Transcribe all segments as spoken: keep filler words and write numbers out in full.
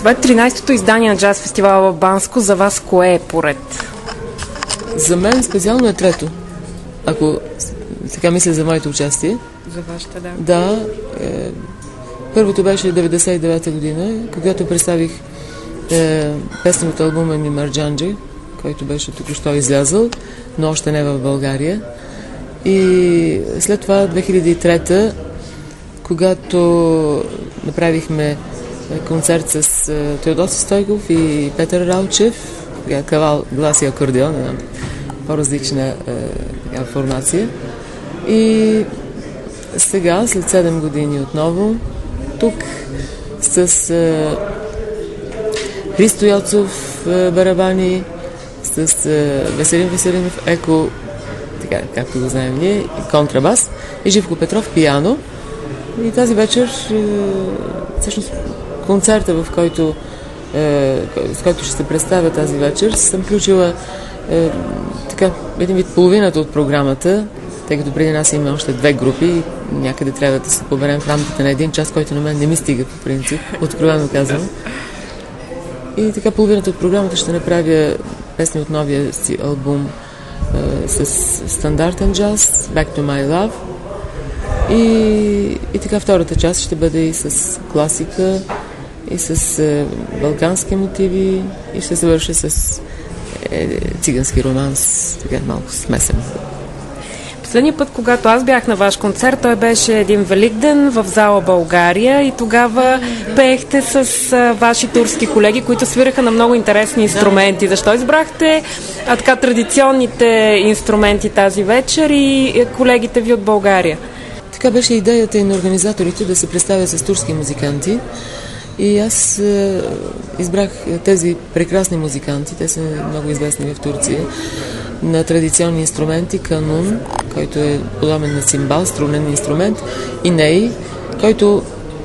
Това е тринайсетото издание на джаз фестивала в Банско. За вас кое е поред? За мен специално е трето. Ако така мисля за моето участие. За вашата, да. Да. Е, първото беше деветдесет и девета година, когато представих е, песен от албума ми Марджанджи, който беше току-що излязъл, но още не в България. И след това две хиляди и трета, когато направихме концерт с е, Теодоси Стойков и Петър Ралчев, кавал, глас и акордеон, една по-различна е, така, формация. И сега, след седем години отново, тук с е, Христо Йоцов е, барабани, с е, Веселин Веселинов еко, така, както го знаем ние, контрабас, и Живко Петров пиано. И тази вечер, е, всъщност, концерта, в който, е, с който ще се представя тази вечер, съм включила е, така, един вид половината от програмата, тъй като преди нас има още две групи и някъде трябва да се поберем в рамките на един час, който на мен не ми стига по принцип, откровено казвам. И така половината от програмата ще направя песни от новия си албум е, с стандартен джаз, Back to My Love. И, и така втората част ще бъде и с класика, и с е, балкански мотиви, и ще завърши с е, цигански романс, така малко смесен. Последния път, когато аз бях на ваш концерт, той беше един Великден в зала България и тогава пеехте с а, ваши турски колеги, които свираха на много интересни инструменти. Защо избрахте а, така традиционните инструменти тази вечер и колегите ви от България? Така беше идеята и на организаторите да се представят с турски музиканти. И аз е, избрах тези прекрасни музиканти, те са много известни в Турция, на традиционни инструменти, канун, който е подобен на цимбал, струнен инструмент, и ней, който,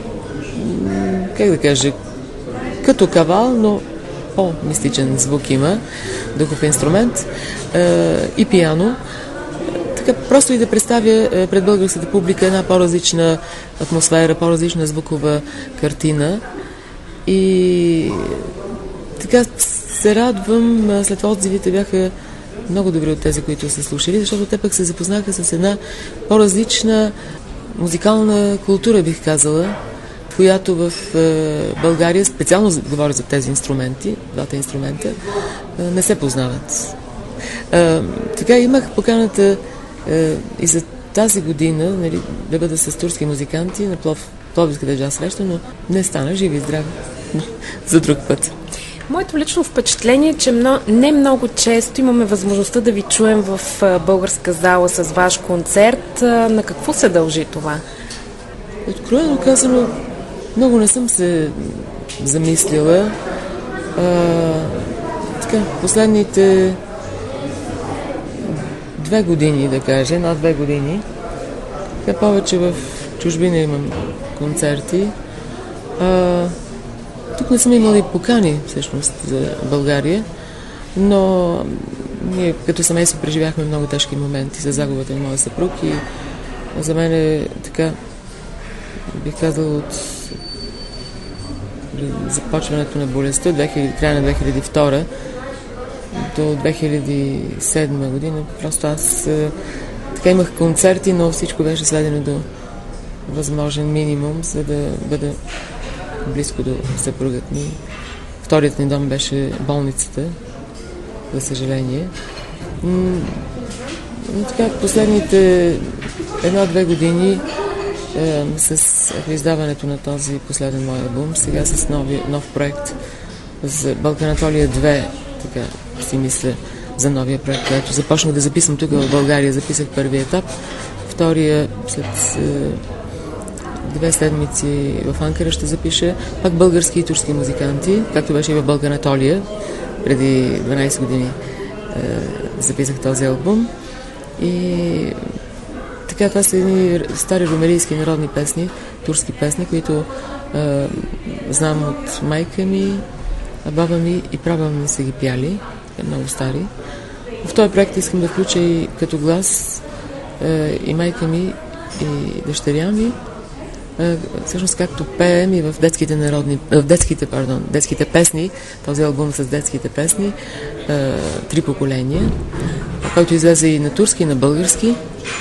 как да кажа, като кавал, но по-мистичен звук има, духов инструмент, е, и пиано. Така просто и да представя пред българската публика една по-различна атмосфера, по-различна звукова картина. И така се радвам, след това отзивите бяха много добри от тези, които са слушали, защото те пък се запознаха с една по-различна музикална култура, бих казала, която в България, специално говоря за тези инструменти, двата инструмента, не се познават. Така имах поканата и за тази година, нали, да бъда с турски музиканти на Плов, Пловдивската джаз среща, но не стана, живи и здрави за друг път. Моето лично впечатление е, че много, не много често имаме възможността да ви чуем в българска зала с ваш концерт. На какво се дължи това? Откровено казано, много не съм се замислила. А, така, последните две години, да кажа, една-две години, така повече в чужбина имам концерти. А, тук не съм имала и покани, всъщност, за България, но ние като семейство преживяхме много тежки моменти за загубата на моя съпруг и за мен е така, бих казала, от започването на болестта, края на две хиляди и втора до две хиляди и седма година, просто аз така имах концерти, но всичко беше сведено до възможен минимум, за да бъда близко до съпругът ми. Вторият ни дом беше болницата, за съжаление. Но така, последните една-две години е, с издаването на този последен мой албум, сега с нови, нов проект за Балканатолия две, така си мисля за новия проект, който започнах да записвам тук в България. Записах първия етап, втория след е, две седмици в Анкара ще запиша пак български и турски музиканти, както беше и в Балканатолия. Преди дванайсет години е, записах този албум. И така, това са едни стари румелийски народни песни, турски песни, които е, знам от майка ми, баба ми и прабаба ми са ги пяли, много стари. В този проект искам да включа и като глас е, и майка ми, и дъщеря ми. а, всъщност както пеем и в детските народни, в детските, пардон, детските песни, този албум с детските песни, а, три поколения, който излезе и на турски, и на български.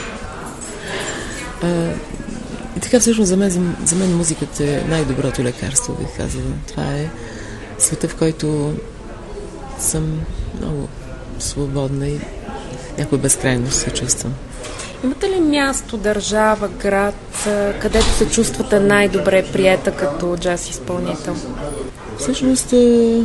А, и така всъщност за мен, за, за мен музиката е най-доброто лекарство, бих казала. Това е света, в който съм много свободна и някой безкрайност се чувствам. Имате ли място, държава, град, където се чувствате най-добре приета като джаз изпълнител? Всъщност е...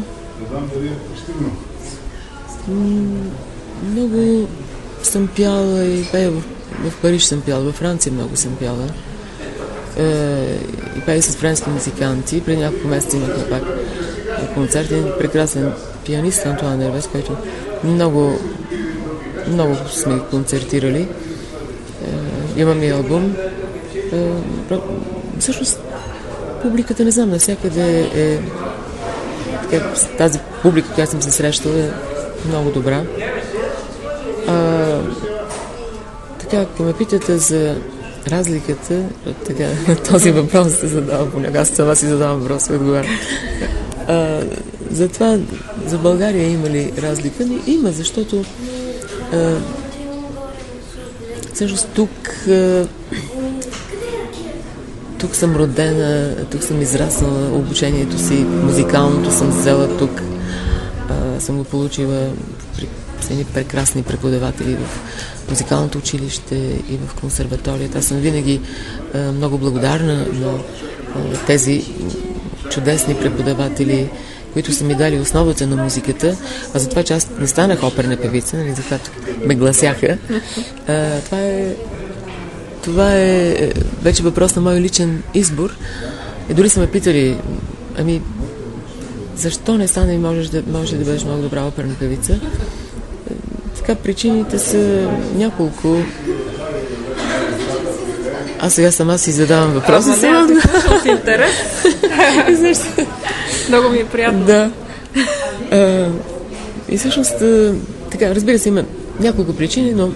много съм пяла и пея в, в Париж съм пяла, във Франция много съм пяла. Е, и пея с френски музиканти. Преди няколко месеца имахме пак концерт. Един прекрасен пианист Антуан Нервес, който много много сме концертирали. Е, имам и албум. Е, всъщност публиката, не знам, навсякъде е така, тази публика, която съм се срещала, е много добра. А, така, ако ме питате за разликата, така, този въпрос се задава понякога. Аз сама си задавам въпрос и отговарям. За това, за България има ли разлика? Не, има, защото а, всъщност тук а, тук съм родена, тук съм израснала, обучението си, музикалното съм взела тук. А, съм го получила при едни прекрасни преподаватели в музикалното училище и в консерваторията. Аз съм винаги а, много благодарна на а, тези чудесни преподаватели, които са ми дали основата на музиката, а за това, че аз не станах оперна певица, нали, за това ме гласяха. А, това е това е вече въпрос на мой личен избор. И дори са ме питали, ами, защо не стана и можеш да, можеш да бъдеш много добра оперна певица? Така, причините са няколко. Аз сега сама си задавам въпроса. Ама не, аз слушам с интерес. Много ми е приятно. Да. А, и всъщност, така, разбира се, има няколко причини, но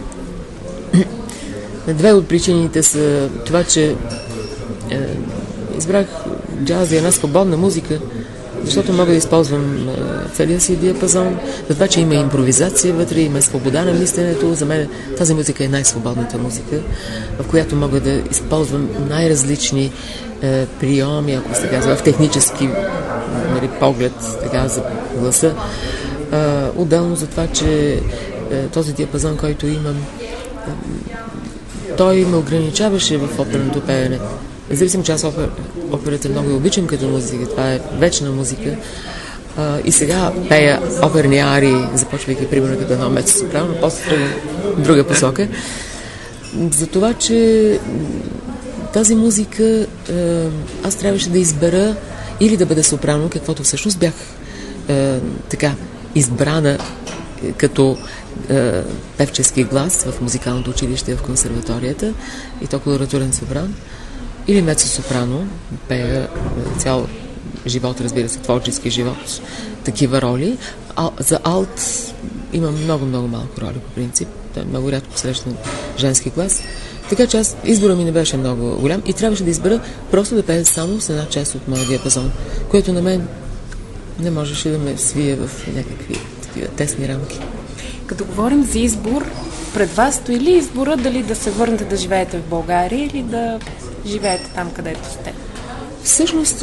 две от причините са това, че е, избрах джаз и една свободна музика, защото мога да използвам е, целия си диапазон, за това, че има импровизация вътре, има свобода на мисленето. За мен тази музика е най-свободната музика, в която мога да използвам най-различни е, приеми, ако се казва, в технически, нали, поглед, така, за гласа. Е, отделно за това, че е, този диапазон, който имам, е, той ме ограничаваше в оперното пеене. Независимо, че аз опер, операта много обичам като музика, това е вечна музика. А, и сега пея оперни арии, започвайки примерно като едно мецо-сопрано, но после в друга посока. За това, че тази музика аз трябваше да избера или да бъда сопрано, каквото всъщност бях така избрана като е, певчески глас в музикалното училище в консерваторията и то колоратурен сопран, или мецо-сопрано, пея цял живот, разбира се, творчески живот, такива роли. А, за алт има много-много малко роли по принцип. Той е много рядко срещан женски глас. Така че аз, избора ми не беше много голям и трябваше да избера просто да пея само с една част от моя диапазон, което на мен не можеше да ме свие в някакви такива тесни рамки. Като говорим за избор, пред вас стои ли избора дали да се върнете да живеете в България или да живеете там, където сте? Всъщност,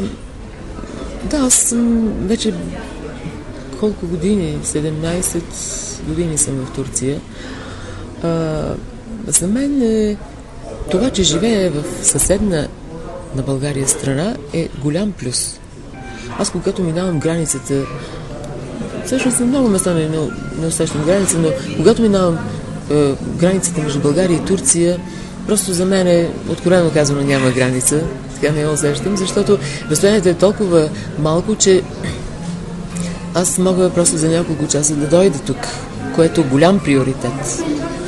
да, аз съм вече колко години, седемнайсет години съм в Турция. А, за мен е, това, че живея в съседна на България страна, е голям плюс. Аз, когато минавам границата, всъщност на много места не, не усещам граница, но когато минавам е, границата между България и Турция, просто за мен е, откровено казано, няма граница. Така не я усещам, защото разстоянието е толкова малко, че аз мога просто за няколко часа да дойда тук, което е голям приоритет.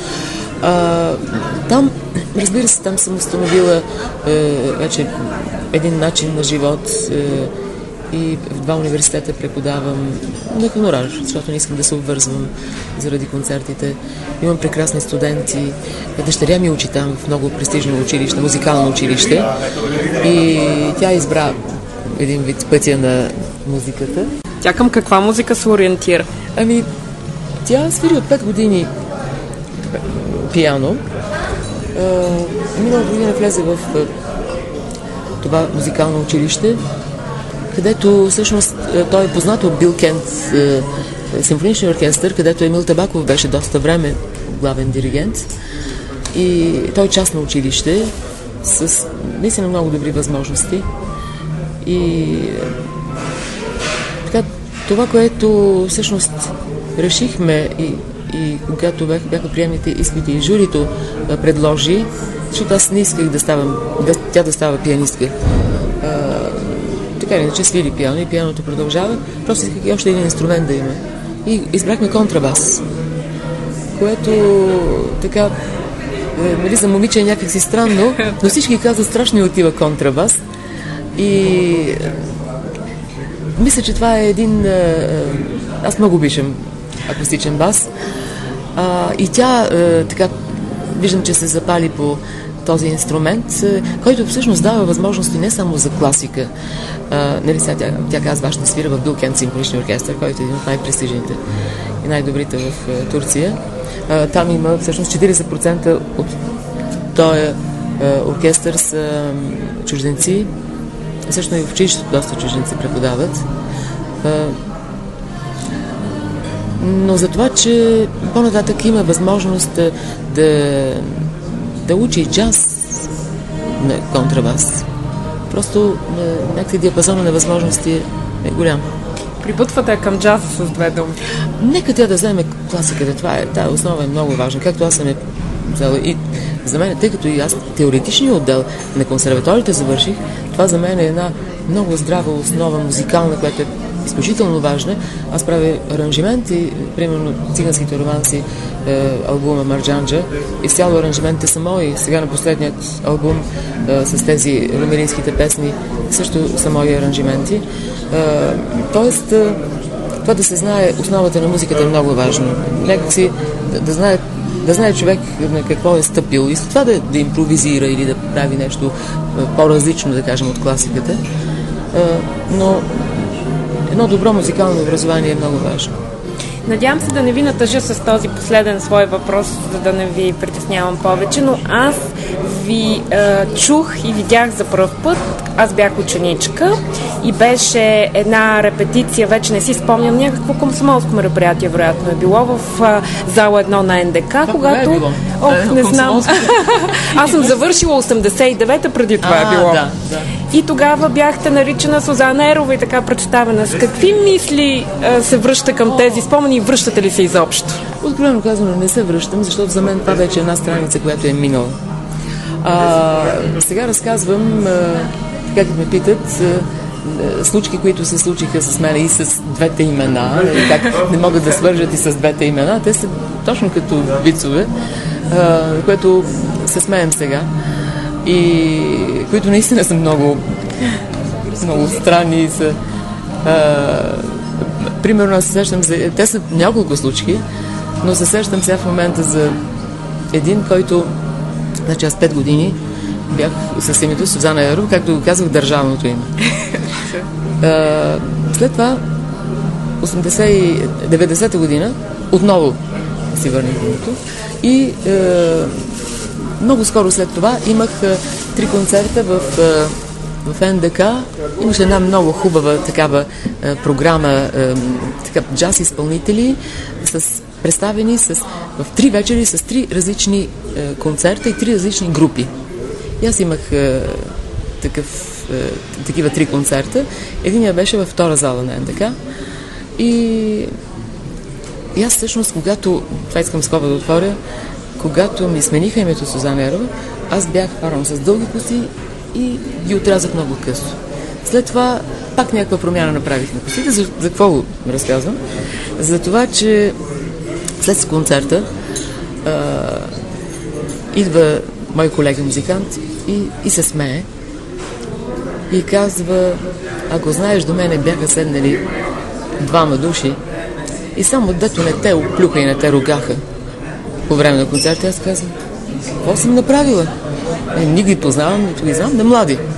А, там, разбира се, там съм установила е, вече един начин на живот, е, и в два университета преподавам на хонорар, защото не искам да се обвързвам заради концертите. Имам прекрасни студенти. Дъщеря ми учи там в много престижно училище, музикално училище. И тя избра един вид пътя на музиката. Тя към каква музика се ориентира? Ами, тя свири от пет години пиано. Минала година влезе в това музикално училище, където всъщност той е познат от Бил Кент симфоничен оркестър, където Емил Табаков беше доста време главен диригент. И той е частно училище с наистина много добри възможности. И така, това, което всъщност решихме и, и когато бях, бяха приемните изпити и журито предложи, защото аз не исках да ставам, да, тя да става пианистка. А, така или иначе свири пиано и пианото продължава, просто исках и още един инструмент да има. И избрахме контрабас, което така, нали, за момиче е някакси странно, но всички казват страшно и отива контрабас. И мисля, че това е един... Аз много обичам акустичен бас. А, и тя а, така, виждам, че се запали по този инструмент, който всъщност дава възможности не само за класика. А, нали, сега, тя, тя казва, ще свира в Бил Кент симфоничен оркестър, който е един от най-престижните и най-добрите в а, Турция. А, там има всъщност четиридесет процента от този оркестър са чужденци. Също и в училището доста чужденци преподават. А, но за това, че по-нататък има възможност да, да, да учи джаз на контрабас. Просто някакъв диапазон на възможности е голям. Прибутвате към джаза с две думи. Нека тя да вземе класиката. Това е, тая основа е много важна. Както аз съм е взела и за мен, тъй като и аз теоретичния отдел на консерваторията завърших, това за мен е една много здрава основа музикална, която е изключително важна. Аз правя аранжименти, примерно циганските романси, е, албума Марджанджа, изцяло аранжиментите са мои. Сега на последният албум е, с тези румелинските песни също са мои аранжименти. Е, тоест, е, това да се знае основата на музиката е много важно. Някакси да, да знае да знае човек на какво е стъпил и след това да, да импровизира или да прави нещо по-различно, да кажем, от класиката. Но едно добро музикално образование е много важно. Надявам се да не ви натъжа с този последен свой въпрос, за да не ви притеснявам повече, но аз ви е, чух и видях за пръв път. Аз бях ученичка и беше една репетиция, вече не си спомням, някакво комсомолско мероприятие, вероятно е било в а, зала едно на ен де ка, това когато... Е било? Ох, не знам. Аз съм завършила осемдесет и девета, преди това а, е било. Да, да. И тогава бяхте наричана Сузана Ерова и така представена. С какви мисли а, се връща към тези спомени и връщате ли се изобщо? Откровено казано, не се връщам, защото за мен това вече е една страница, която е минала. А, сега разказвам, как ме питат, случки, които се случиха с мен и с двете имена, и как не могат да свържат и с двете имена. Те са точно като вицове, което се смеем сега и които наистина са много, много странни и са... Примерно, аз се сещам за... Те са няколко случки, но се сещам сега в момента за един, който... Значи аз пет години бях с името Сузана Ерова, както го казах, държавното име. След това, осемдесет и деветдесета година, отново си върнах името. И е, много скоро след това имах е, три концерта в... Е, в ен де ка. Имаше една много хубава такава е, програма, е, така, джаз изпълнители, с, представени с, в три вечери с три различни е, концерта и три различни групи. И аз имах е, такъв, е, такива три концерта. Единия беше във втора зала на ен де ка. И, и аз всъщност, когато, това искам скоба да отворя, когато ми смениха името Сузана Ерова, аз бях паром с дълги коси и ги отрязах много късо. След това пак някаква промяна направих на косите. За, за какво го разказвам? За това, че след концерта а, идва мой колега музикант и, и се смее. и казва, ако знаеш, до мене бяха седнали двама души и само дето не те оплюха и не те ругаха по време на концерта, аз казвам, какво съм направила? Е, ни ги познавам, нито ги знам, не млади.